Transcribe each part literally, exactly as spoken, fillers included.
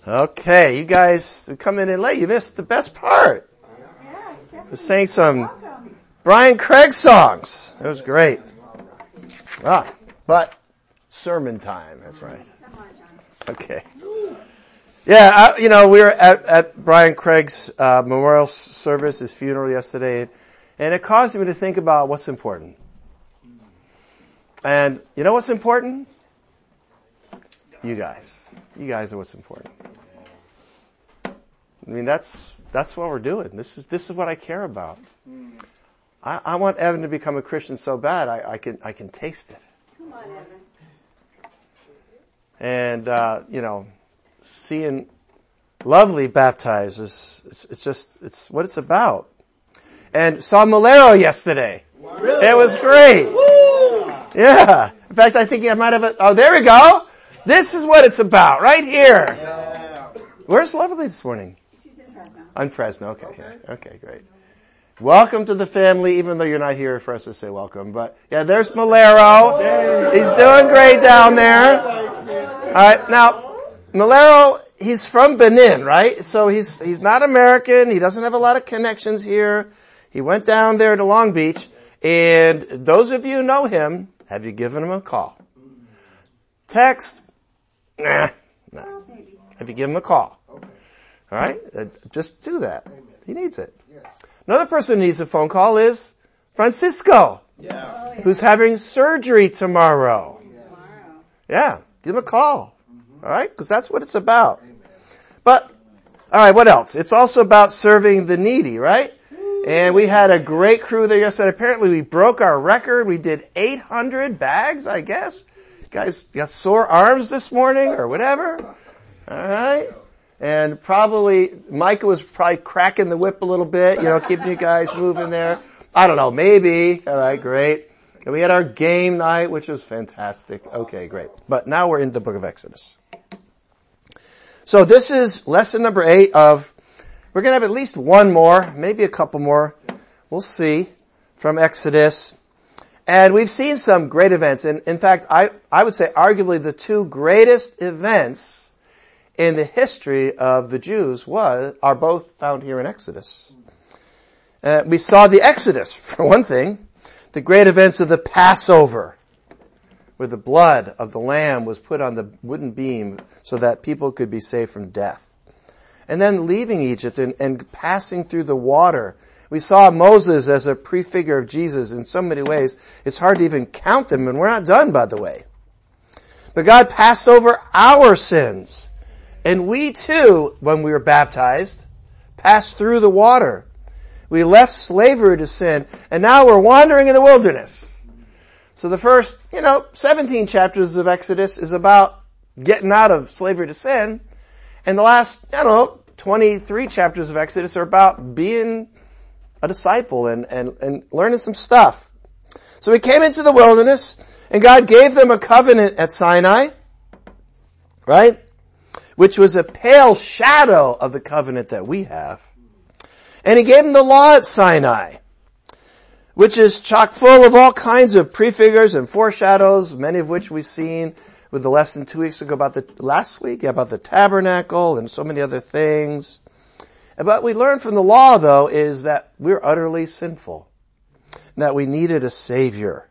Okay, you guys are coming in late. You missed the best part. We're saying some Brian Craig songs. It was great. Ah, but sermon time. That's right. Okay. Yeah, I, you know, we were at, at Brian Craig's uh, memorial service, his funeral yesterday, and it caused me to think about what's important. And you know what's important? You guys. You guys are what's important. I mean, that's that's what we're doing. This is this is what I care about. I, I want Evan to become a Christian so bad I, I can I can taste it. Come on, Evan. And uh, you know, seeing Lovely baptized is it's, it's just it's what it's about. And saw Malero yesterday. Really? It was great. Woo! Yeah. In fact, I think I might have a, oh, there we go. This is what it's about, right here. Yeah. Where's Lovely this morning? She's in Fresno. On Fresno, okay. Okay. Yeah. Okay, great. Welcome to the family, even though you're not here for us to say welcome. But yeah, there's Malero. He's doing great down there. Alright, now, Malero, he's from Benin, right? So he's, he's not American. He doesn't have a lot of connections here. He went down there to Long Beach. And those of you who know him, have you given him a call? Text? Nah, nah. Have you given him a call? All right? Uh, just do that. He needs it. Another person who needs a phone call is Francisco, yeah. who's having surgery tomorrow. Yeah, give him a call. All right? Because that's what it's about. But, all right, what else? It's also about serving the needy, right? And we had a great crew there yesterday. Apparently we broke our record. We did eight hundred bags, I guess. You guys got sore arms this morning or whatever. All right. And probably, Micah was probably cracking the whip a little bit, you know, keeping you guys moving there. I don't know, maybe. All right, great. And we had our game night, which was fantastic. Okay, great. But now we're in the book of Exodus. So this is lesson number eight of, we're going to have at least one more, maybe a couple more. We'll see, from Exodus. And we've seen some great events. And in fact, I, I would say arguably the two greatest events in the history of the Jews was, are both found here in Exodus. Uh, we saw the Exodus, for one thing, the great events of the Passover, where the blood of the lamb was put on the wooden beam so that people could be saved from death. And then leaving Egypt and, and passing through the water. We saw Moses as a prefigure of Jesus in so many ways. It's hard to even count them, and we're not done, by the way. But God passed over our sins. And we too, when we were baptized, passed through the water. We left slavery to sin, and now we're wandering in the wilderness. So the first, you know, seventeen chapters of Exodus is about getting out of slavery to sin. And the last, I don't know, twenty-three chapters of Exodus are about being a disciple and, and, and learning some stuff. So we came into the wilderness, and God gave them a covenant at Sinai, right? Which was a pale shadow of the covenant that we have. And He gave them the law at Sinai, which is chock full of all kinds of prefigures and foreshadows, many of which we've seen with the lesson two weeks ago about the, last week, about the tabernacle and so many other things. But what we learned from the law, though, is that we're utterly sinful, and that we needed a Savior.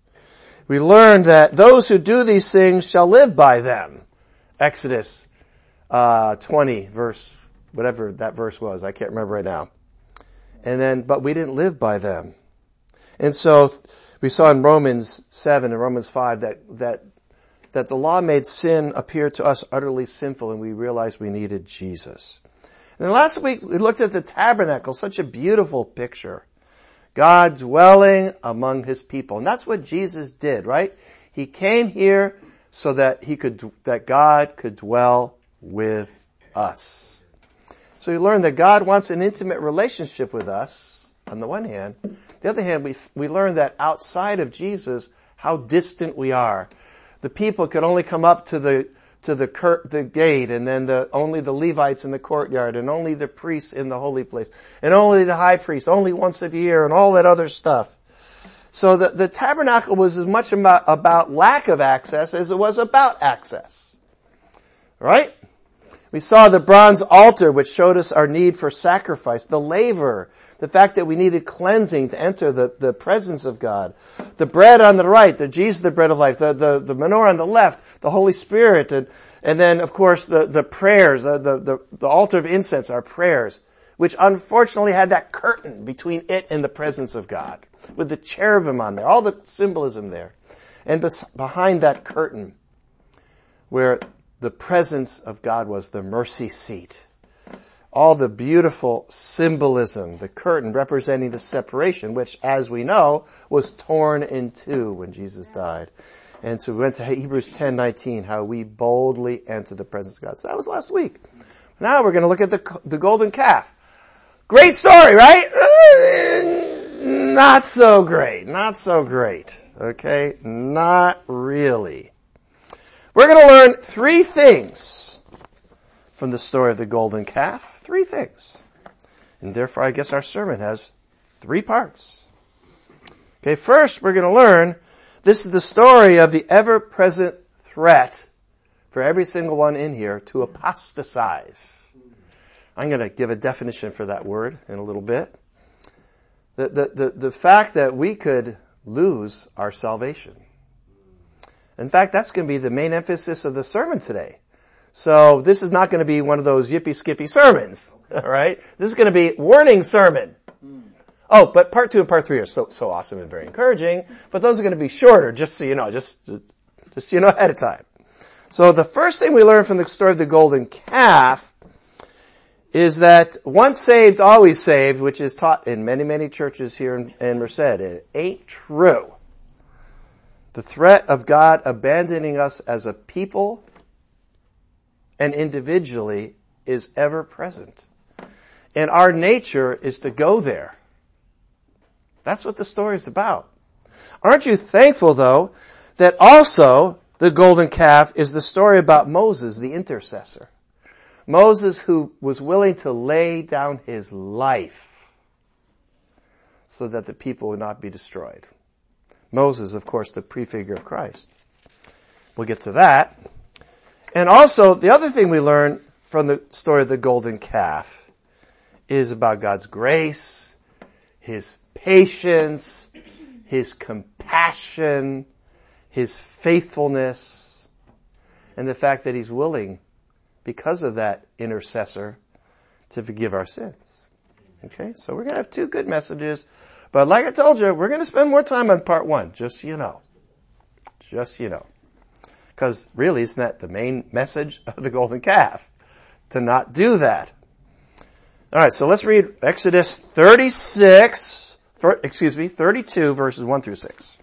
We learned that those who do these things shall live by them. Exodus uh twenty, verse, whatever that verse was, I can't remember right now. And then, but we didn't live by them. And so, we saw in Romans seven and Romans five that, that that the law made sin appear to us utterly sinful, and we realized we needed Jesus. And then last week we looked at the tabernacle, such a beautiful picture. God dwelling among His people. And that's what Jesus did, right? He came here so that he could, that God could dwell with us. So we learned that God wants an intimate relationship with us, on the one hand. On the other hand, we, we learned that outside of Jesus, how distant we are. The people could only come up to the to the cur- the gate, and then the only the Levites in the courtyard, and only the priests in the holy place, and only the high priest, only once a year, and all that other stuff. So the, the tabernacle was as much about, about lack of access as it was about access. Right? We saw the bronze altar, which showed us our need for sacrifice, the laver, the fact that we needed cleansing to enter the, the presence of God, the bread on the right, the Jesus, the bread of life, the, the, the menorah on the left, the Holy Spirit, and, and then, of course, the, the prayers, the, the, the, the altar of incense, our prayers, which unfortunately had that curtain between it and the presence of God, with the cherubim on there, all the symbolism there. And bes- behind that curtain, where the presence of God was, the mercy seat. All the beautiful symbolism, the curtain representing the separation, which, as we know, was torn in two when Jesus died. And so we went to Hebrews ten nineteen, how we boldly enter the presence of God. So that was last week. Now we're going to look at the, the golden calf. Great story, right? Uh, not so great. Not so great. Okay? Not really. We're going to learn three things from the story of the golden calf. Three things. And therefore, I guess our sermon has three parts. Okay, first we're going to learn this is the story of the ever-present threat for every single one in here to apostatize. I'm going to give a definition for that word in a little bit. The, the, the, the fact that we could lose our salvation. In fact, that's going to be the main emphasis of the sermon today. So this is not going to be one of those yippee-skippy sermons, all right? This is going to be warning sermon. Oh, but part two and part three are so so awesome and very encouraging, but those are going to be shorter, just so you know, just just so you know ahead of time. So the first thing we learn from the story of the golden calf is that once saved, always saved, which is taught in many, many churches here in, in Merced. It ain't true. The threat of God abandoning us as a people and individually is ever present. And our nature is to go there. That's what the story is about. Aren't you thankful, though, that also the golden calf is the story about Moses, the intercessor. Moses, who was willing to lay down his life so that the people would not be destroyed. Moses, of course, the prefigure of Christ. We'll get to that. And also, the other thing we learn from the story of the golden calf is about God's grace, His patience, His compassion, His faithfulness, and the fact that He's willing, because of that intercessor, to forgive our sins. Okay, so we're going to have two good messages, but like I told you, we're going to spend more time on part one, just so you know. Just so you know. Because really, isn't that the main message of the golden calf? To not do that. Alright, so let's read Exodus thirty-six, for, excuse me, thirty-two verses one through six.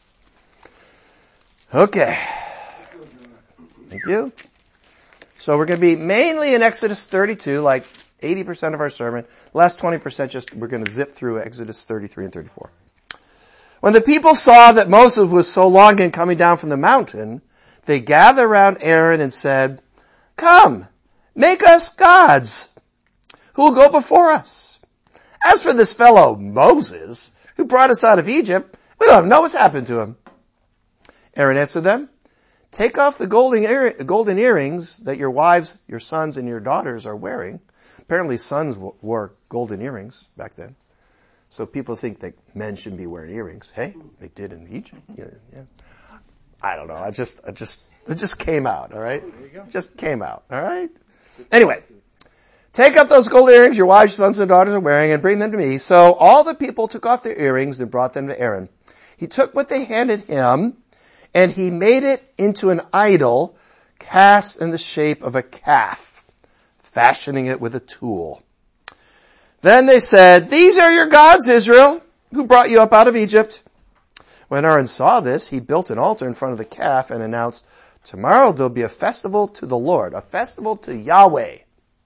Okay. Thank you. So we're going to be mainly in Exodus thirty-two, like eighty percent of our sermon. The last twenty percent just, we're going to zip through Exodus thirty-three and thirty-four. When the people saw that Moses was so long in coming down from the mountain, they gathered around Aaron and said, "Come, make us gods who will go before us. As for this fellow Moses, who brought us out of Egypt, we don't know what's happened to him." Aaron answered them, "Take off the golden, ear- golden earrings that your wives, your sons, and your daughters are wearing." Apparently sons w- wore golden earrings back then. So people think that men shouldn't be wearing earrings. Hey, they did in Egypt. Yeah, yeah. I don't know. I just, I just, it just came out, alright? It just came out, alright? Anyway. Take up those gold earrings your wives, sons, and daughters are wearing and bring them to me. So all the people took off their earrings and brought them to Aaron. He took what they handed him and he made it into an idol cast in the shape of a calf, fashioning it with a tool. Then they said, "These are your gods, Israel, who brought you up out of Egypt." When Aaron saw this, he built an altar in front of the calf and announced, "Tomorrow there'll be a festival to the Lord, a festival to Yahweh."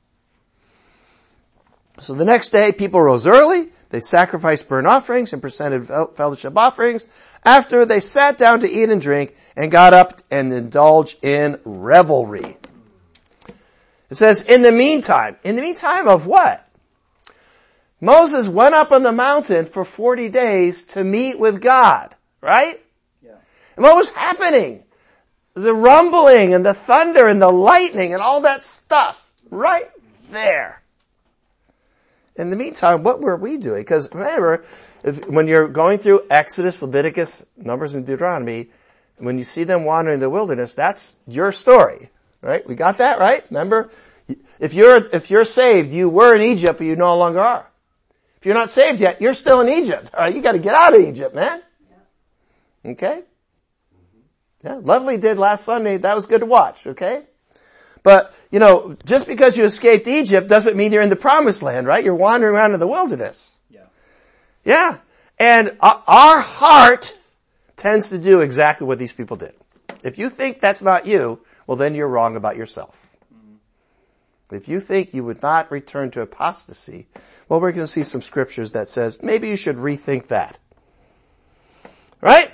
So the next day, people rose early, they sacrificed burnt offerings and presented fellowship offerings. After, they sat down to eat and drink and got up and indulged in revelry. It says, in the meantime, in the meantime of what? Moses went up on the mountain for forty days to meet with God, right? Yeah. And what was happening? The rumbling and the thunder and the lightning and all that stuff. Right there. In the meantime, what were we doing? Because remember, if, when you're going through Exodus, Leviticus, Numbers, and Deuteronomy, when you see them wandering in the wilderness, that's your story. Right? We got that, right? Remember? If you're, if you're saved, you were in Egypt, but you no longer are. If you're not saved yet, you're still in Egypt. All right? You gotta get out of Egypt, man. Okay? Yeah, Lovely did last Sunday. That was good to watch, okay? But, you know, just because you escaped Egypt doesn't mean you're in the promised land, right? You're wandering around in the wilderness. Yeah. Yeah. And our heart tends to do exactly what these people did. If you think that's not you, well then you're wrong about yourself. Mm-hmm. If you think you would not return to apostasy, well, we're going to see some scriptures that says maybe you should rethink that. Right?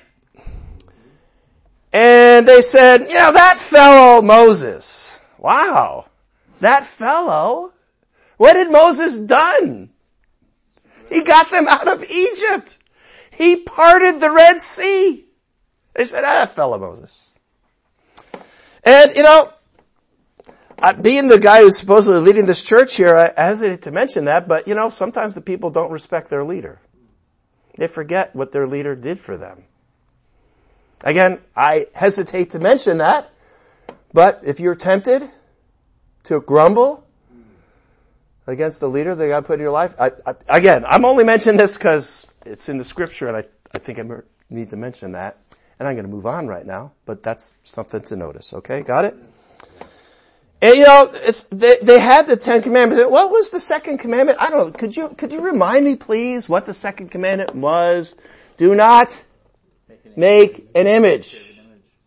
And they said, you know, that fellow Moses, wow, that fellow, what had Moses done? He got them out of Egypt. He parted the Red Sea. They said, ah, that fellow Moses. And, you know, being the guy who's supposedly leading this church here, I hesitate to mention that, but, you know, sometimes the people don't respect their leader. They forget what their leader did for them. Again, I hesitate to mention that, but if you're tempted to grumble against the leader that God put in your life, I, I, again, I'm only mentioning this because it's in the scripture and I, I think I need to mention that. And I'm going to move on right now, but that's something to notice. Okay, got it? And you know, it's, they, they had the Ten Commandments. What was the second commandment? I don't know. Could you, could you remind me please what the second commandment was? Do not make an image.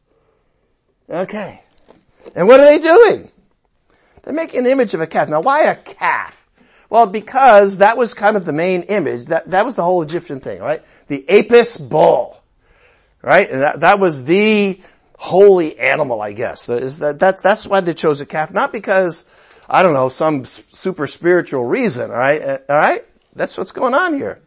Okay. And what are they doing? They're making an image of a calf. Now why a calf? Well, because that was kind of the main image. That, that was the whole Egyptian thing, right? The Apis bull. Right? And that, that was the holy animal, I guess. That is, that, that's, that's why they chose a calf. Not because, I don't know, some super spiritual reason, alright? Alright? That's what's going on here.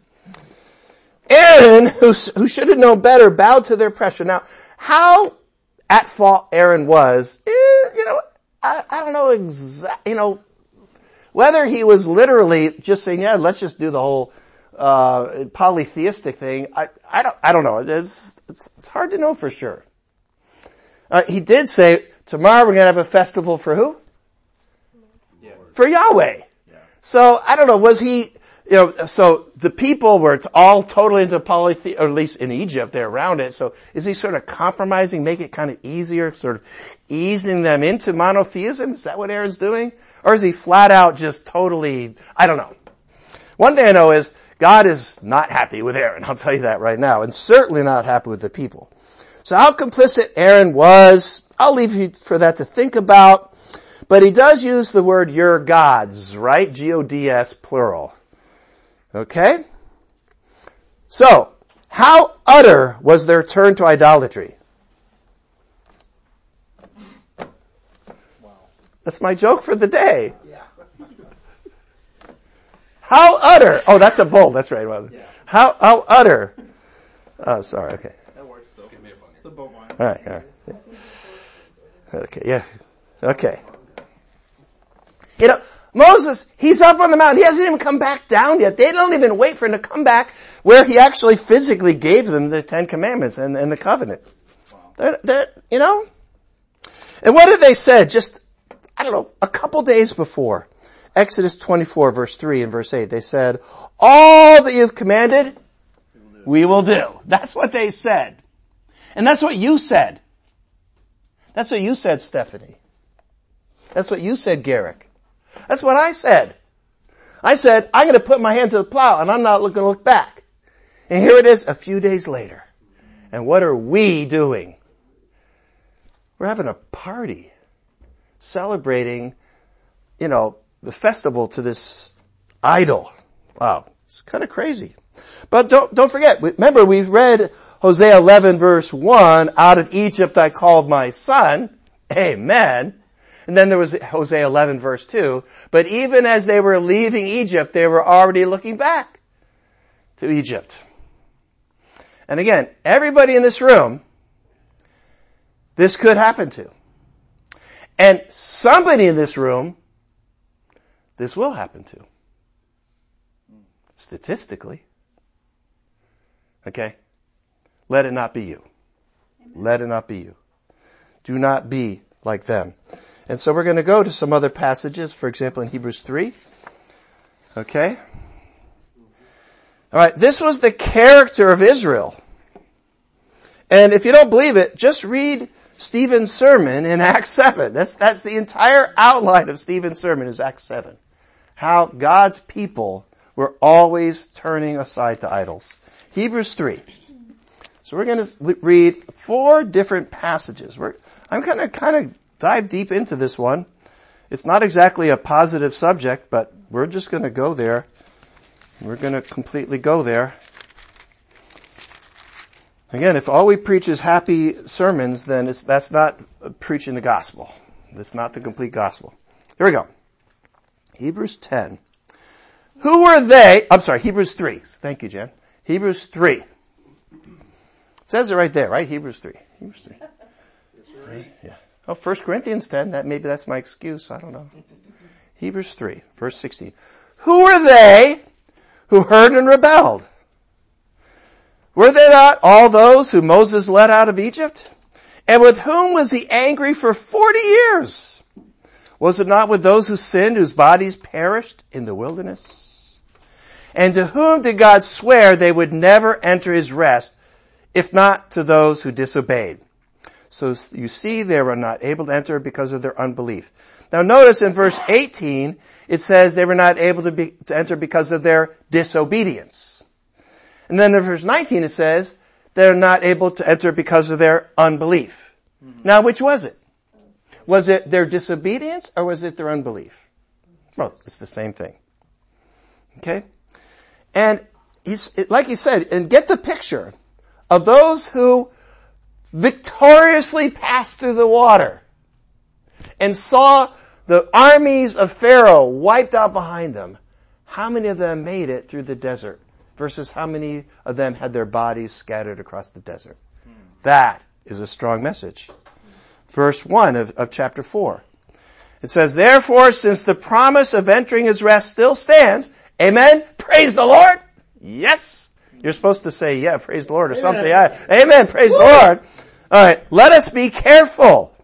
Aaron, who, who should have known better, bowed to their pressure. Now, how at fault Aaron was, eh, you know, I, I don't know exactly, you know, whether he was literally just saying, yeah, let's just do the whole, uh, polytheistic thing. I, I don't, I don't know. It's, it's, it's hard to know for sure. Uh, he did say, tomorrow we're going to have a festival for who? Yeah. For Yahweh. Yeah. So, I don't know, was he, you know, so the people were all totally into polytheism, or at least in Egypt, they're around it. So is he sort of compromising, make it kind of easier, sort of easing them into monotheism? Is that what Aaron's doing? Or is he flat out just totally, I don't know. One thing I know is God is not happy with Aaron. I'll tell you that right now. And certainly not happy with the people. So how complicit Aaron was, I'll leave you for that to think about. But he does use the word your gods, right? G O D S plural. Okay? So, how utter was their turn to idolatry? Wow. That's my joke for the day. Yeah. How utter? Oh, that's a bull. That's right. Yeah. How, how utter? Oh, sorry. Okay. That works still. Give me a bunny. It's a boat line. All right. All right. Yeah. Okay. Yeah. Okay. You know, Moses, he's up on the mountain. He hasn't even come back down yet. They don't even wait for him to come back where he actually physically gave them the Ten Commandments and, and the covenant. Wow. They're, they're, you know? And what did they say? Just, I don't know, a couple days before. Exodus twenty-four verse three and verse eight. They said, all that you've commanded, we will do. That's what they said. And that's what you said. That's what you said, Stephanie. That's what you said, Garrick. That's what I said. I said, I'm going to put my hand to the plow and I'm not going to look back. And here it is a few days later. And what are we doing? We're having a party celebrating, you know, the festival to this idol. Wow. It's kind of crazy. But don't, don't forget, remember we've read Hosea eleven verse one, out of Egypt I called my son. Amen. And then there was Hosea eleven verse two. But even as they were leaving Egypt, they were already looking back to Egypt. And again, everybody in this room, this could happen to. And somebody in this room this will happen to. Statistically. Okay? Let it not be you. Let it not be you. Do not be like them. And so we're going to go to some other passages, for example, in Hebrews three. Okay? All right, this was the character of Israel. And if you don't believe it, just read Stephen's sermon in Acts seven. That's, that's the entire outline of Stephen's sermon is Acts seven. How God's people were always turning aside to idols. Hebrews three. So we're going to read four different passages. We're, I'm going to kind of dive deep into this one. It's not exactly a positive subject, but we're just going to go there. We're going to completely go there. Again, if all we preach is happy sermons, then it's, that's not preaching the gospel. That's not the complete gospel. Here we go. Hebrews ten. Who were they? I'm sorry, Hebrews three. Thank you, Jen. Hebrews three. It says it right there, right? Hebrews three. Hebrews three. Right? Yeah. Oh, First Corinthians ten. That maybe that's my excuse. I don't know. Hebrews three, verse sixteen. Who were they who heard and rebelled? Were they not all those who Moses led out of Egypt? And with whom was he angry for forty years? Was it not with those who sinned, whose bodies perished in the wilderness? And to whom did God swear they would never enter his rest, if not to those who disobeyed? So you see they were not able to enter because of their unbelief. Now notice in verse eighteen, it says they were not able to, be, to enter because of their disobedience. And then in verse nineteen it says they're not able to enter because of their unbelief. Mm-hmm. Now which was it? Was it their disobedience or was it their unbelief? Well, it's the same thing. Okay? And he's, like he said, and get the picture of those who victoriously passed through the water and saw the armies of Pharaoh wiped out behind them. How many of them made it through the desert versus how many of them had their bodies scattered across the desert? That is a strong message. Verse one of, of chapter four. It says, therefore, since the promise of entering his rest still stands, amen, praise the Lord. Yes. You're supposed to say, yeah, praise the Lord or something. Yeah. Amen, praise Woo! The Lord. All right, let us be careful.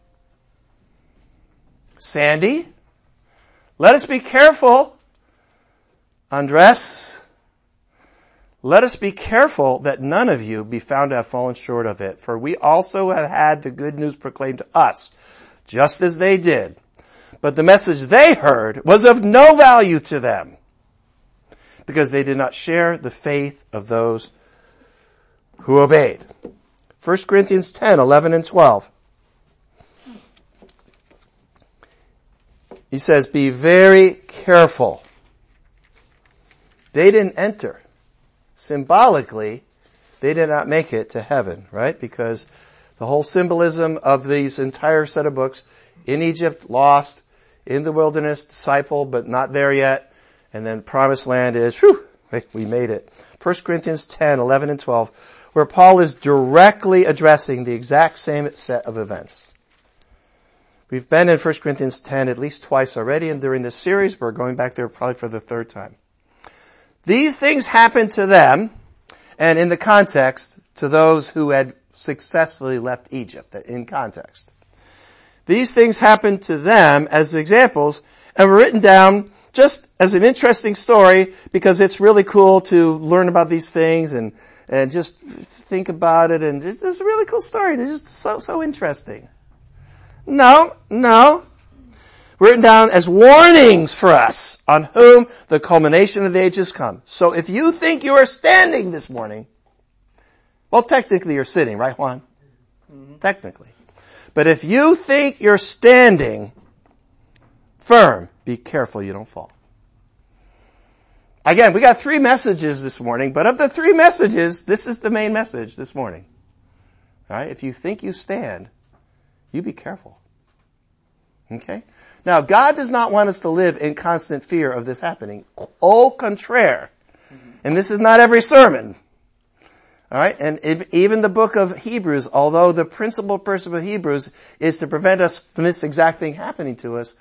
Sandy, let us be careful. Andres, let us be careful that none of you be found to have fallen short of it, for we also have had the good news proclaimed to us, just as they did. But the message they heard was of no value to them, because they did not share the faith of those who obeyed. First Corinthians ten, eleven and twelve. He says, be very careful. They didn't enter. Symbolically, they did not make it to heaven, right? Because the whole symbolism of these entire set of books, in Egypt, lost, in the wilderness, disciple, but not there yet, and then promised land is, whew, we made it. First Corinthians ten, eleven and twelve, where Paul is directly addressing the exact same set of events. We've been in First Corinthians ten at least twice already, and during this series, we're going back there probably for the third time. These things happened to them, and in the context, to those who had successfully left Egypt, in context. These things happened to them as examples, and were written down just as an interesting story, because it's really cool to learn about these things and, and just think about it, and it's, it's a really cool story. It's just so, so interesting. No, no. Written down as warnings for us on whom the culmination of the ages come. So if you think you are standing this morning, well, technically you're sitting, right, Juan? Mm-hmm. Technically. But if you think you're standing firm, be careful you don't fall. Again, we got three messages this morning, but of the three messages, this is the main message this morning. All right? If you think you stand, you be careful. Okay? Now, God does not want us to live in constant fear of this happening. Au contraire. Mm-hmm. And this is not every sermon. All right? And if, even the book of Hebrews, although the principal purpose of Hebrews is to prevent us from this exact thing happening to us,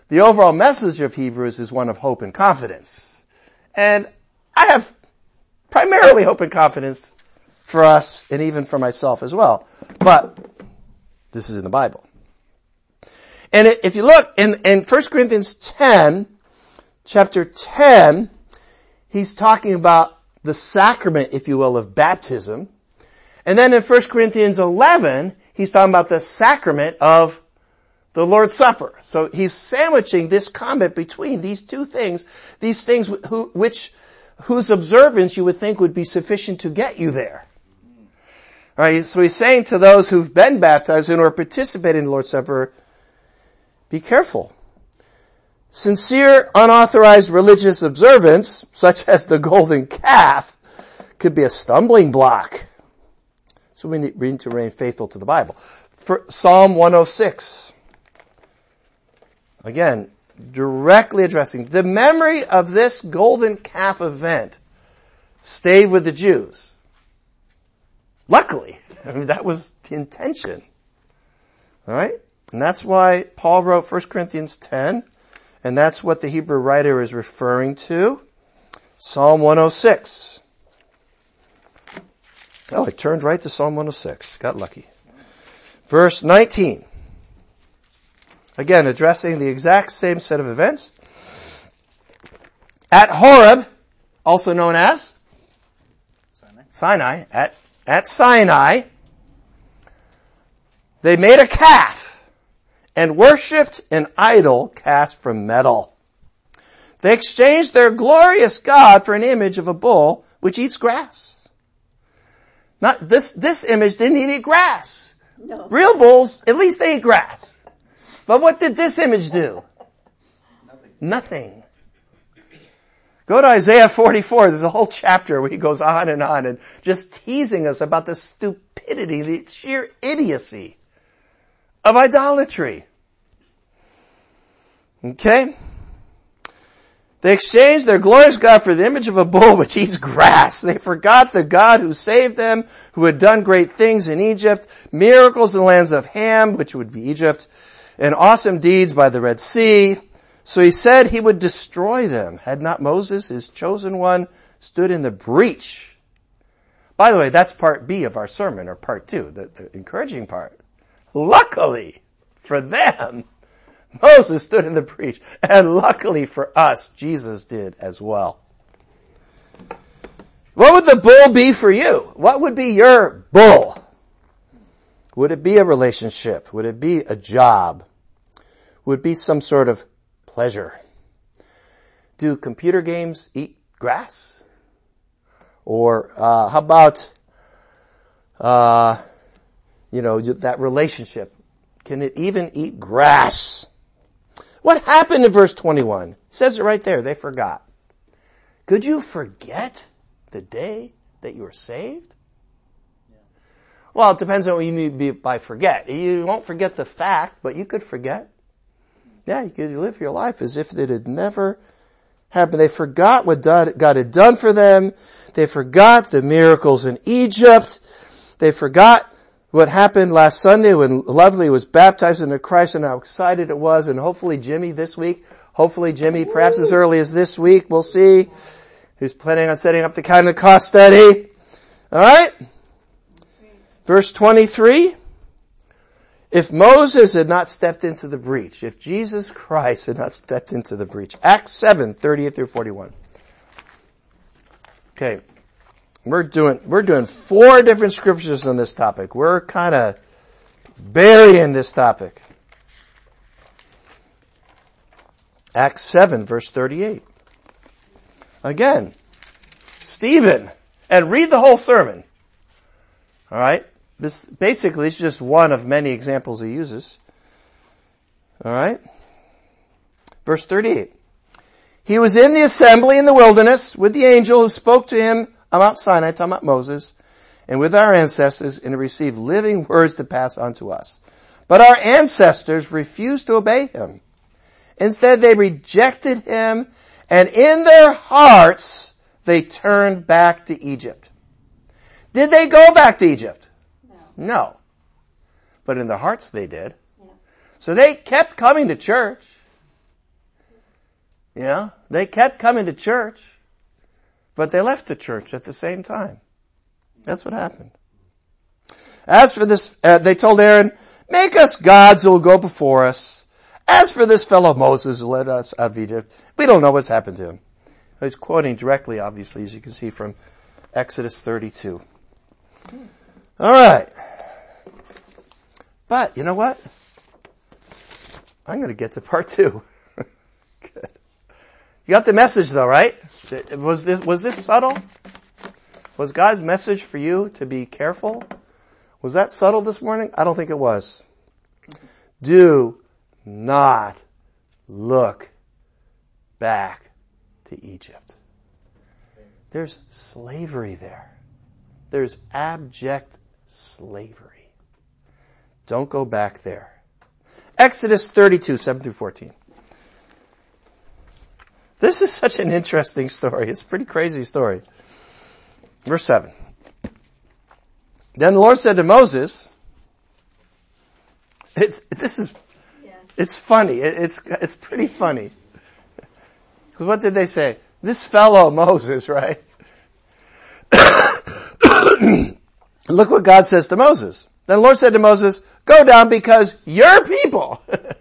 the overall message of Hebrews is one of hope and confidence. And I have primarily hope and confidence for us and even for myself as well. But this is in the Bible. And if you look in, in First Corinthians ten, chapter ten, he's talking about the sacrament, if you will, of baptism. And then in First Corinthians eleven, he's talking about the sacrament of the Lord's Supper. So he's sandwiching this comment between these two things, these things who, which, whose observance you would think would be sufficient to get you there. All right, so he's saying to those who've been baptized and who are participating in the Lord's Supper, be careful. Sincere, unauthorized religious observance, such as the golden calf, could be a stumbling block. So we need, we need to remain faithful to the Bible. For Psalm one oh six. Again, directly addressing the memory of this golden calf event stayed with the Jews. Luckily, I mean, that was the intention. All right? And that's why Paul wrote First Corinthians ten, and that's what the Hebrew writer is referring to. Psalm one oh six. Oh, I turned right to Psalm one oh six. Got lucky. Verse nineteen. Again, addressing the exact same set of events. At Horeb, also known as Sinai, Sinai at, at Sinai, they made a calf and worshipped an idol cast from metal. They exchanged their glorious God for an image of a bull which eats grass. Not this, this image didn't eat grass. No. Real bulls, at least they eat grass. But what did this image do? Nothing. Nothing. Go to Isaiah forty-four. There's a whole chapter where he goes on and on and just teasing us about the stupidity, the sheer idiocy of idolatry. Okay? They exchanged their glorious God for the image of a bull which eats grass. They forgot the God who saved them, who had done great things in Egypt, miracles in the lands of Ham, which would be Egypt, and awesome deeds by the Red Sea. So he said he would destroy them, had not Moses, his chosen one, stood in the breach. By the way, that's part B of our sermon, or part two, the, the encouraging part. Luckily for them, Moses stood in the breach, and luckily for us, Jesus did as well. What would the bull be for you? What would be your bull? Would it be a relationship? Would it be a job? Would it be some sort of pleasure? Do computer games eat grass? Or uh how about, uh you know, that relationship? Can it even eat grass? What happened in verse twenty-one? It says it right there. They forgot. Could you forget the day that you were saved? Well, it depends on what you mean by forget. You won't forget the fact, but you could forget. Yeah, you could live your life as if it had never happened. They forgot what God had done for them. They forgot the miracles in Egypt. They forgot what happened last Sunday when Lovely was baptized into Christ and how excited it was. And hopefully Jimmy this week, hopefully Jimmy perhaps as early as this week, we'll see, who's planning on setting up the kind of cost study. All right? Verse twenty-three, if Moses had not stepped into the breach, if Jesus Christ had not stepped into the breach, Acts seven, thirty-eight through forty-one. Okay, we're doing, we're doing four different scriptures on this topic. We're kind of burying this topic. Acts seven, verse thirty-eight. Again, Stephen, and read the whole sermon. All right? This basically is just one of many examples he uses. All right? Verse thirty-eight. He was in the assembly in the wilderness with the angel who spoke to him on Mount Sinai, talking about Moses, and with our ancestors, and received living words to pass on to us. But our ancestors refused to obey him. Instead, they rejected him, and in their hearts, they turned back to Egypt. Did they go back to Egypt? No. But in their hearts they did. Yeah. So they kept coming to church. You know, they kept coming to church, but they left the church at the same time. That's what happened. As for this, uh, they told Aaron, make us gods who will go before us. As for this fellow Moses who led us out of Egypt, we don't know what's happened to him. He's quoting directly, obviously, as you can see from Exodus thirty-two. All right. But, you know what? I'm going to get to part two. Good. You got the message though, right? Was this, was this subtle? Was God's message for you to be careful? Was that subtle this morning? I don't think it was. Do not look back to Egypt. There's slavery there. There's abject slavery. Don't go back there. Exodus thirty-two, seven through fourteen. This is such an interesting story. It's a pretty crazy story. Verse seven. Then the Lord said to Moses, it's, this is, yes. It's funny. It, it's, it's pretty funny. Because what did they say? This fellow Moses, right? Look what God says to Moses. Then the Lord said to Moses, go down because your people,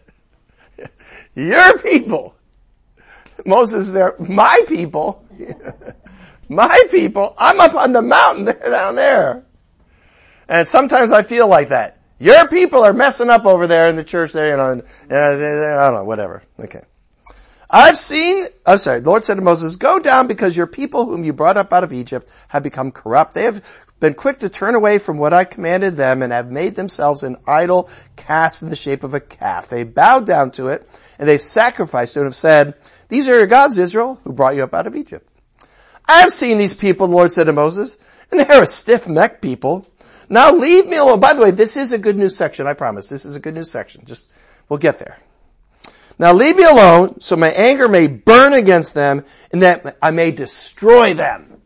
your people, Moses there, my people, my people, I'm up on the mountain there, down there. And sometimes I feel like that. Your people are messing up over there in the church there, you know, and, and I don't know, whatever. Okay. I've seen, I'm sorry, the Lord said to Moses, go down because your people whom you brought up out of Egypt have become corrupt. They have been quick to turn away from what I commanded them and have made themselves an idol cast in the shape of a calf. They bowed down to it and they sacrificed to it and have said, these are your gods, Israel, who brought you up out of Egypt. I have seen these people, the Lord said to Moses, and they're a stiff-necked people. Now leave me alone. By the way, this is a good news section, I promise. This is a good news section. Just, we'll get there. Now leave me alone so my anger may burn against them and that I may destroy them.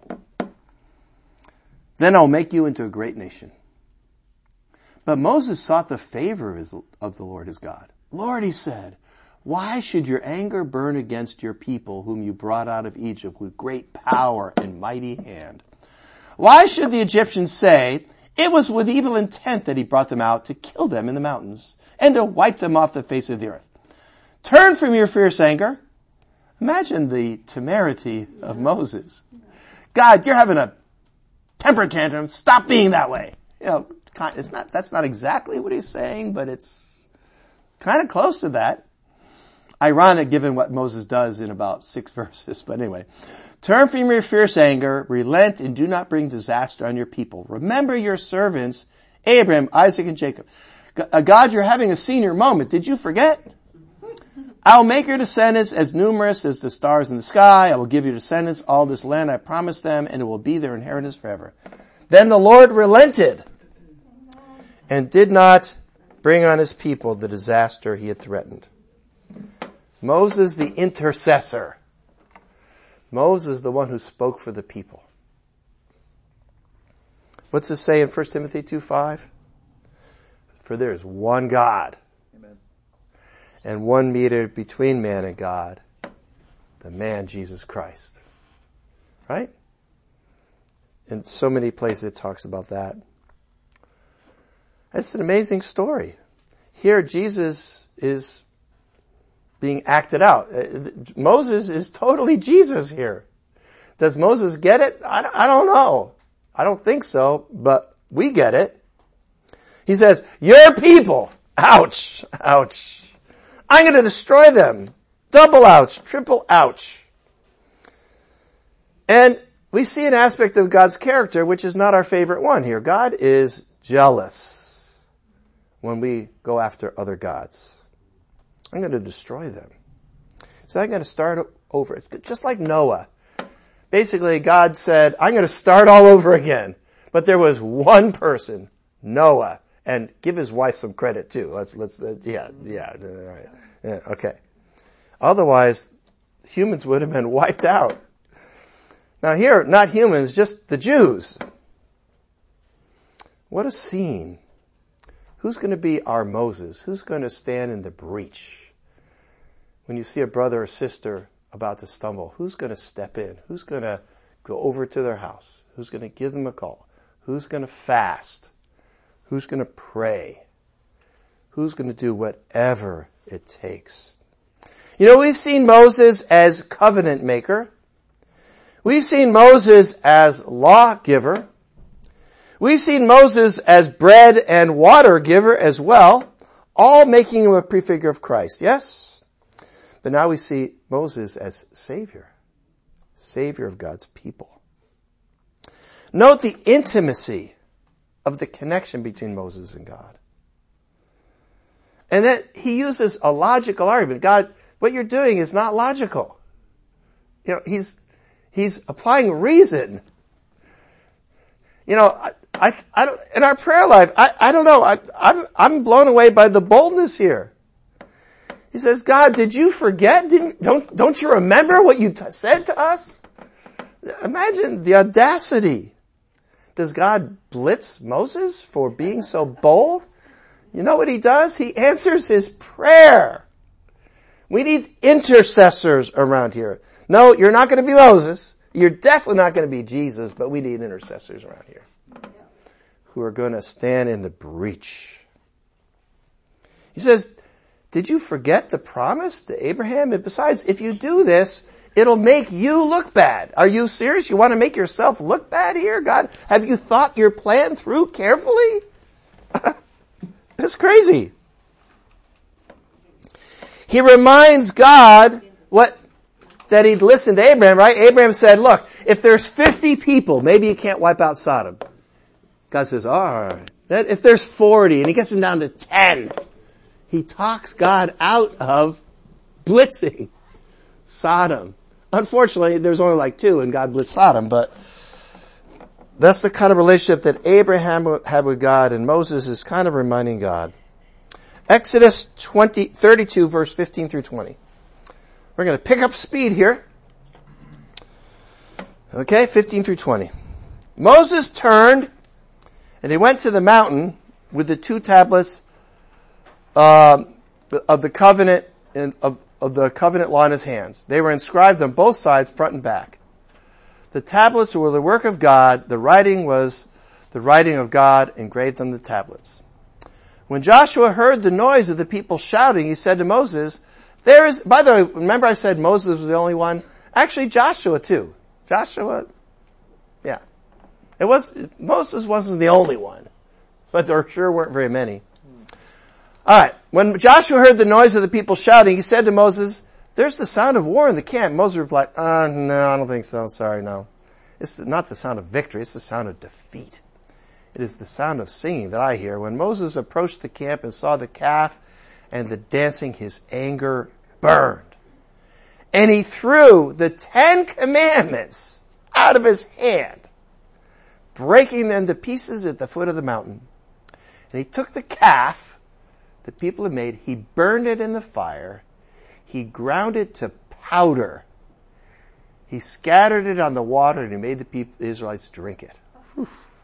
Then I'll make you into a great nation. But Moses sought the favor of, his, of the Lord his God. Lord, he said, why should your anger burn against your people whom you brought out of Egypt with great power and mighty hand? Why should the Egyptians say, it was with evil intent that he brought them out to kill them in the mountains and to wipe them off the face of the earth? Turn from your fierce anger. Imagine the temerity of Moses. God, you're having a temper tantrum. Stop being that way. You know, it's not, that's not exactly what he's saying, but it's kind of close to that. Ironic given what Moses does in about six verses, but anyway. Turn from your fierce anger, relent, and do not bring disaster on your people. Remember your servants, Abraham, Isaac, and Jacob. God, you're having a senior moment. Did you forget? I'll make your descendants as numerous as the stars in the sky. I will give your descendants all this land I promised them, and it will be their inheritance forever. Then the Lord relented and did not bring on his people the disaster he had threatened. Moses, the intercessor. Moses, the one who spoke for the people. What's it say in First Timothy two five? For there is one God. Amen. And one mediator between man and God, the man Jesus Christ. Right? In so many places it talks about that. It's an amazing story. Here Jesus is being acted out. Moses is totally Jesus here. Does Moses get it? I don't, I don't know. I don't think so, but we get it. He says, your people, ouch, ouch. I'm going to destroy them. Double ouch, triple ouch. And we see an aspect of God's character which is not our favorite one here. God is jealous when we go after other gods. I'm going to destroy them. So I'm going to start over. Just like Noah. Basically, God said, I'm going to start all over again. But there was one person, Noah, and give his wife some credit too. Let's, let's, uh, yeah, yeah, all right. Yeah, okay. Otherwise, humans would have been wiped out. Now here, not humans, just the Jews. What a scene. Who's going to be our Moses? Who's going to stand in the breach? When you see a brother or sister about to stumble, who's going to step in? Who's going to go over to their house? Who's going to give them a call? Who's going to fast? Who's going to pray? Who's going to do whatever it takes? You know, we've seen Moses as covenant maker. We've seen Moses as lawgiver. We've seen Moses as bread and water giver as well, all making him a prefigure of Christ. Yes? But now we see Moses as Savior. Savior of God's people. Note the intimacy of the connection between Moses and God. And that he uses a logical argument. God, what you're doing is not logical. You know, he's, he's applying reason. You know, I, I, I don't, in our prayer life, I, I don't know, I, I'm, I'm blown away by the boldness here. He says, God, did you forget? Didn't, don't, don't you remember what you t- said to us? Imagine the audacity. Does God blitz Moses for being so bold? You know what he does? He answers his prayer. We need intercessors around here. No, you're not going to be Moses. You're definitely not going to be Jesus, but we need intercessors around here who are going to stand in the breach. He says, did you forget the promise to Abraham? And besides, if you do this, it'll make you look bad. Are you serious? You want to make yourself look bad here? God, have you thought your plan through carefully? That's crazy. He reminds God what, that he'd listened to Abraham, right? Abraham said, look, if there's fifty people, maybe you can't wipe out Sodom. God says, all right. If there's forty, and he gets him down to ten, he talks God out of blitzing Sodom. Unfortunately, there's only like two and God blitzed Sodom, but that's the kind of relationship that Abraham had with God, and Moses is kind of reminding God. Exodus twenty, thirty-two, verse fifteen through twenty. We're going to pick up speed here. Okay, fifteen through twenty. Moses turned and he went to the mountain with the two tablets uh, of the covenant and of, of the covenant law in his hands. They were inscribed on both sides, front and back. The tablets were the work of God. The writing was the writing of God engraved on the tablets. When Joshua heard the noise of the people shouting, he said to Moses, there is, by the way, remember I said Moses was the only one? Actually, Joshua too. Joshua, yeah. It was, Moses wasn't the only one, but there sure weren't very many. Alright, when Joshua heard the noise of the people shouting, he said to Moses, there's the sound of war in the camp. Moses replied, uh, no, I don't think so. Sorry, no. It's not the sound of victory, it's the sound of defeat. It is the sound of singing that I hear. When Moses approached the camp and saw the calf and the dancing, his anger burned. And he threw the Ten Commandments out of his hand, breaking them to pieces at the foot of the mountain. And he took the calf the people had made, he burned it in the fire, he ground it to powder, he scattered it on the water, and he made the people, the Israelites drink it. Whew.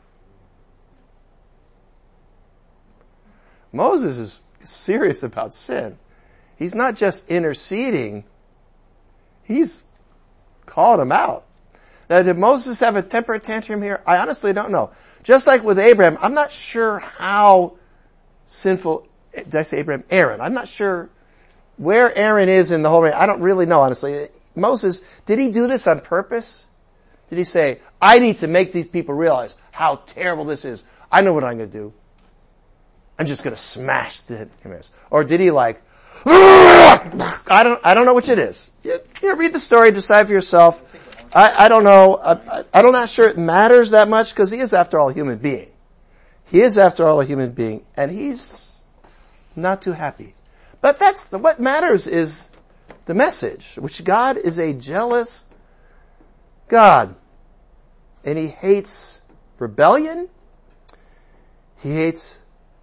Moses is serious about sin. He's not just interceding, he's called him out. Now, did Moses have a temper tantrum here? I honestly don't know. Just like with Abraham, I'm not sure how sinful, did I say Abraham? Aaron. I'm not sure where Aaron is in the whole, I don't really know, honestly. Moses, did he do this on purpose? Did he say, I need to make these people realize how terrible this is. I know what I'm going to do. I'm just going to smash the commandments. Or did he like, I don't, I don't know which it is. You, you know, read the story, decide for yourself. I, I don't know. I, I, I'm not sure it matters that much because he is, after all, a human being. He is, after all, a human being, and he's not too happy. But that's the, what matters is the message, which God is a jealous God, and he hates rebellion. He hates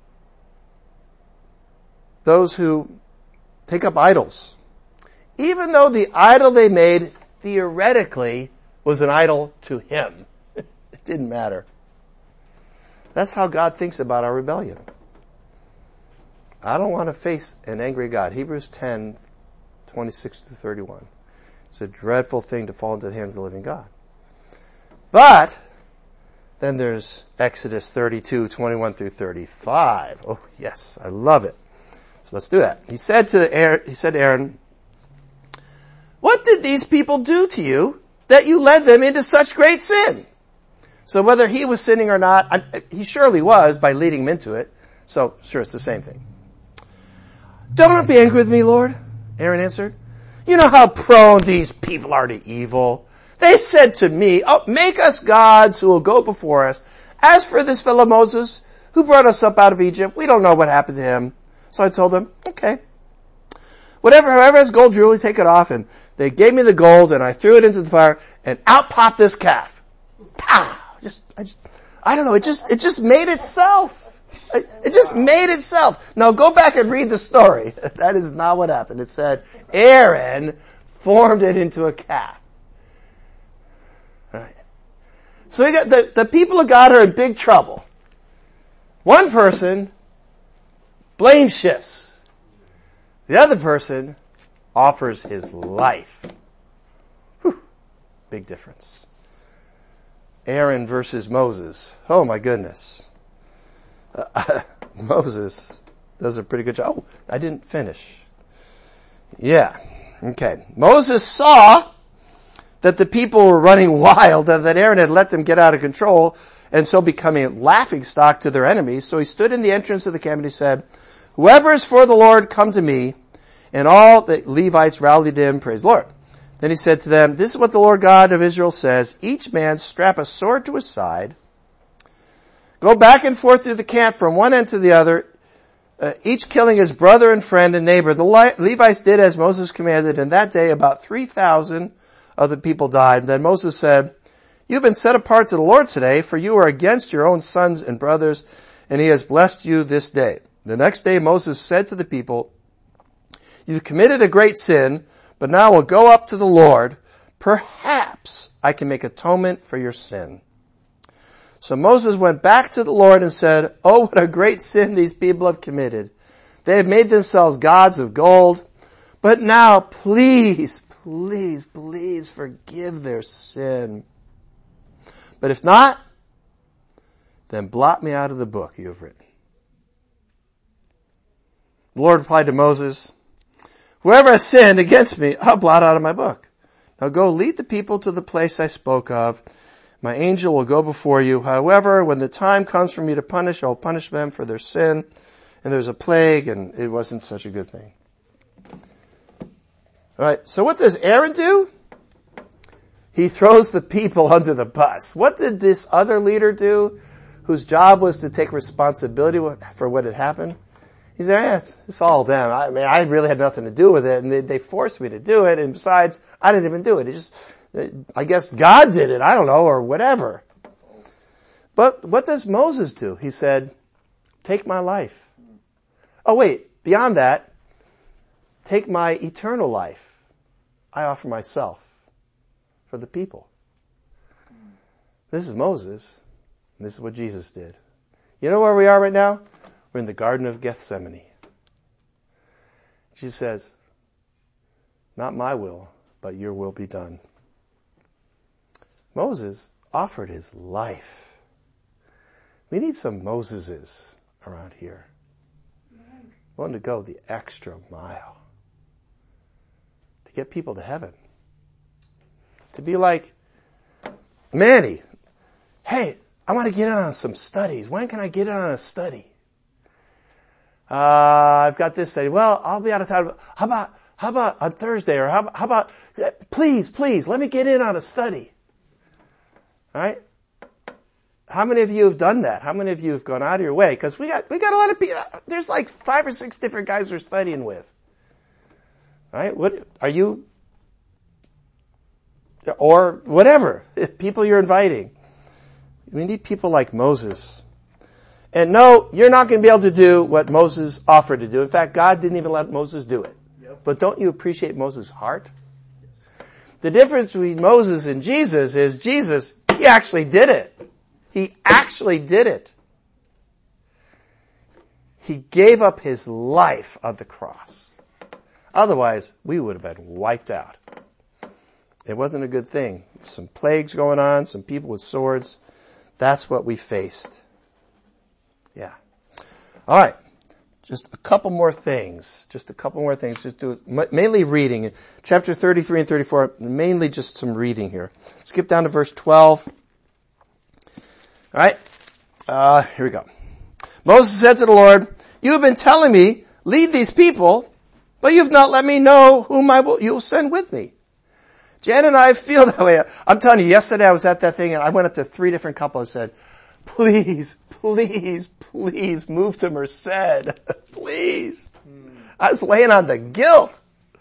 those who take up idols, even though the idol they made theoretically was an idol to him. It didn't matter. That's how God thinks about our rebellion. I don't want to face an angry God. Hebrews ten, twenty-six to thirty-one. It's a dreadful thing to fall into the hands of the living God. But then there's Exodus thirty-two, twenty-one through thirty-five. Oh, yes, I love it. So let's do that. He said to Aaron, he said to Aaron, "What did these people do to you that you led them into such great sin?" So whether he was sinning or not, I, he surely was by leading them into it. So sure, it's the same thing. "Don't be angry with me, Lord," Aaron answered. "You know how prone these people are to evil. They said to me, 'Oh, make us gods who will go before us.' As for this fellow Moses, who brought us up out of Egypt, we don't know what happened to him." So I told them, "Okay. Whatever, whoever has gold jewelry, take it off." And they gave me the gold, and I threw it into the fire, and out popped this calf. Pow! Just, I just, I don't know, it just, it just made itself. It, it just made itself. Now go back and read the story. That is not what happened. It said, Aaron formed it into a calf. Right. So we got the, the people of God are in big trouble. One person blame shifts. The other person offers his life. Whew. Big difference. Aaron versus Moses. Oh my goodness. Uh, Moses does a pretty good job. Oh, I didn't finish. Yeah. Okay. Moses saw that the people were running wild and that Aaron had let them get out of control and so becoming a laughingstock to their enemies. So he stood in the entrance of the camp and he said, "Whoever is for the Lord, come to me." And all the Levites rallied him, praise the Lord. Then he said to them, "This is what the Lord God of Israel says. Each man strap a sword to his side. Go back and forth through the camp from one end to the other, uh, each killing his brother and friend and neighbor." The Le- Levites did as Moses commanded, and that day about three thousand of the people died. Then Moses said, "You've been set apart to the Lord today, for you are against your own sons and brothers, and he has blessed you this day." The next day Moses said to the people, "You've committed a great sin, but now we'll go up to the Lord. Perhaps I can make atonement for your sin." So Moses went back to the Lord and said, "Oh, what a great sin these people have committed. They have made themselves gods of gold. But now, please, please, please forgive their sin. But if not, then blot me out of the book you have written." The Lord replied to Moses, "Whoever has sinned against me, I'll blot out of my book. Now go lead the people to the place I spoke of. My angel will go before you. However, when the time comes for me to punish, I'll punish them for their sin. And there's a plague, and it wasn't such a good thing." Alright, so what does Aaron do? He throws the people under the bus. What did this other leader do, whose job was to take responsibility for what had happened? He said, "Yeah, it's, it's all them. I mean, I really had nothing to do with it, and they, they forced me to do it, and besides, I didn't even do it. It just, I guess God did it, I don't know, or whatever." But what does Moses do? He said, "Take my life." Oh wait, beyond that, take my eternal life. I offer myself for the people. This is Moses, and this is what Jesus did. You know where we are right now? We're in the Garden of Gethsemane. Jesus says, "Not my will, but your will be done." Moses offered his life. We need some Moseses around here. Willing to go the extra mile to get people to heaven. To be like, "Manny, hey, I want to get in on some studies. When can I get in on a study? Uh, I've got this study. Well, I'll be out of town. How about, how about on Thursday, or how, how about, please, please, let me get in on a study." Alright? How many of you have done that? How many of you have gone out of your way? Because we got, we got a lot of people, there's like five or six different guys we're studying with. Alright? What, are you, or whatever, people you're inviting. We need people like Moses. And no, you're not going to be able to do what Moses offered to do. In fact, God didn't even let Moses do it. Yep. But don't you appreciate Moses' heart? Yes. The difference between Moses and Jesus is Jesus, he actually did it. He actually did it. He gave up his life on the cross. Otherwise, we would have been wiped out. It wasn't a good thing. Some plagues going on, some people with swords. That's what we faced. Yeah. All right. Just a couple more things. Just a couple more things. Just do it. Mainly reading. Chapter thirty-three and thirty-four, mainly just some reading here. Skip down to verse twelve. All right. Uh, here we go. Moses said to the Lord, "You have been telling me, lead these people, but you've not let me know whom I will, you'll send with me." Jan and I feel that way. I'm telling you, yesterday I was at that thing and I went up to three different couples and said, please, please, please move to Merced. Please. Hmm. I was laying on the guilt.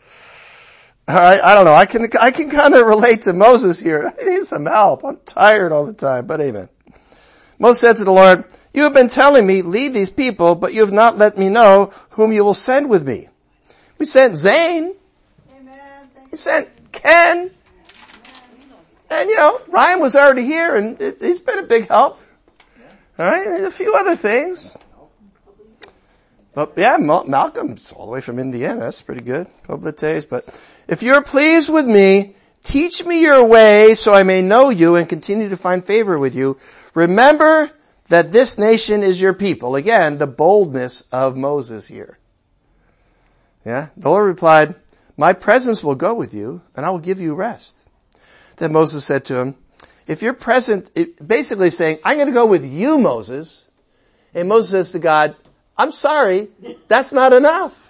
All right, I don't know. I can, I can kind of relate to Moses here. I need some help. I'm tired all the time, but amen. Moses said to the Lord, "You have been telling me, lead these people, but you have not let me know whom you will send with me." We sent Zane. Amen. He sent Ken. And you know, Ryan was already here and it, he's been a big help. All right, and a few other things. But yeah, Mal- Malcolm's all the way from Indiana. That's pretty good. Poblites. But if you're pleased with me, teach me your way so I may know you and continue to find favor with you. Remember that this nation is your people. Again, the boldness of Moses here. Yeah. The Lord replied, "My presence will go with you and I will give you rest." Then Moses said to him, if you're present, it, basically saying, I'm going to go with you, Moses. And Moses says to God, I'm sorry, that's not enough.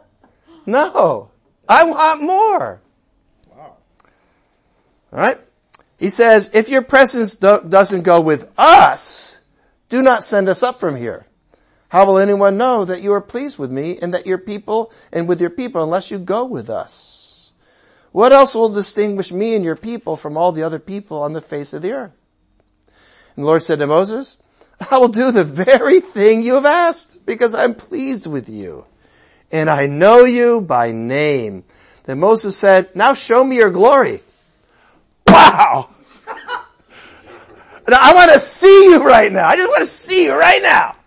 No, I want more. Wow. All right. He says, if your presence do- doesn't go with us, do not send us up from here. How will anyone know that you are pleased with me and that your people and with your people unless you go with us? What else will distinguish me and your people from all the other people on the face of the earth? And the Lord said to Moses, I will do the very thing you have asked because I'm pleased with you and I know you by name. Then Moses said, now show me your glory. Wow. I want to see you right now. I just want to see you right now.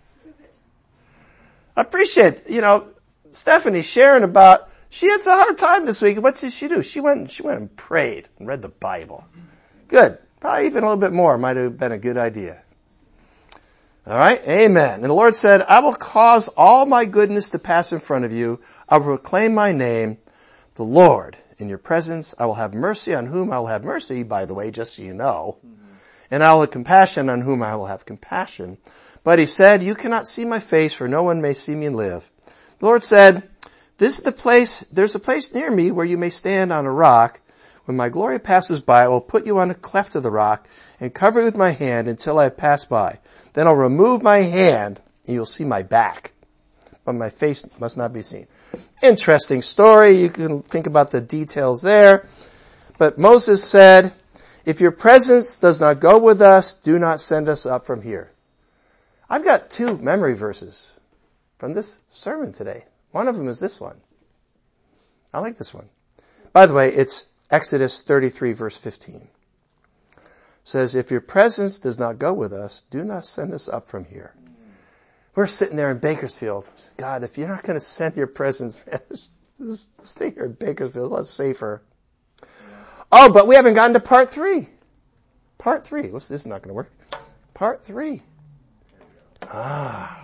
I appreciate, you know, Stephanie sharing about, she had a hard time this week. What did she do? She went, she went and prayed and read the Bible. Good. Probably even a little bit more might have been a good idea. All right. Amen. And the Lord said, I will cause all my goodness to pass in front of you. I will proclaim my name, the Lord. In your presence, I will have mercy on whom I will have mercy, by the way, just so you know. Mm-hmm. And I will have compassion on whom I will have compassion. But he said, you cannot see my face, for no one may see me and live. The Lord said, this is the place, there's a place near me where you may stand on a rock. When my glory passes by, I will put you on a cleft of the rock and cover you with my hand until I have passed by. Then I'll remove my hand and you'll see my back. But my face must not be seen. Interesting story. You can think about the details there. But Moses said, if your presence does not go with us, do not send us up from here. I've got two memory verses from this sermon today. One of them is this one. I like this one. By the way, it's Exodus thirty-three verse fifteen. It says, if your presence does not go with us, do not send us up from here. We're sitting there in Bakersfield. God, if you're not going to send your presence, man, just, just stay here in Bakersfield. Let's safer. Oh, but we haven't gotten to part three. Part three. What's this is not going to work. Part three. Ah.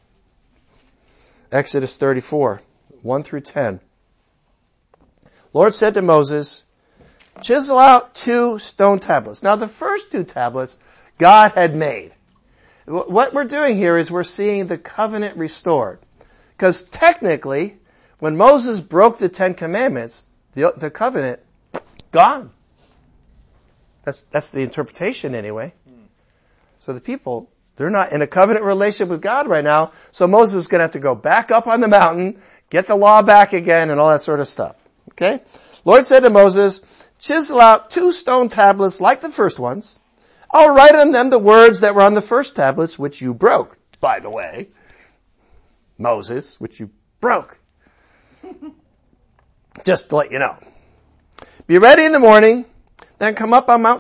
Exodus thirty-four, one through ten. Lord said to Moses, chisel out two stone tablets. Now the first two tablets God had made. What we're doing here is we're seeing the covenant restored. Because technically, when Moses broke the Ten Commandments, the, the covenant, gone. That's, that's the interpretation anyway. So the people, they're not in a covenant relationship with God right now. So Moses is going to have to go back up on the mountain, get the law back again and all that sort of stuff. Okay? Lord said to Moses, chisel out two stone tablets like the first ones. I'll write on them the words that were on the first tablets, which you broke, by the way. Moses, which you broke. Just to let you know. Be ready in the morning, then come up on Mount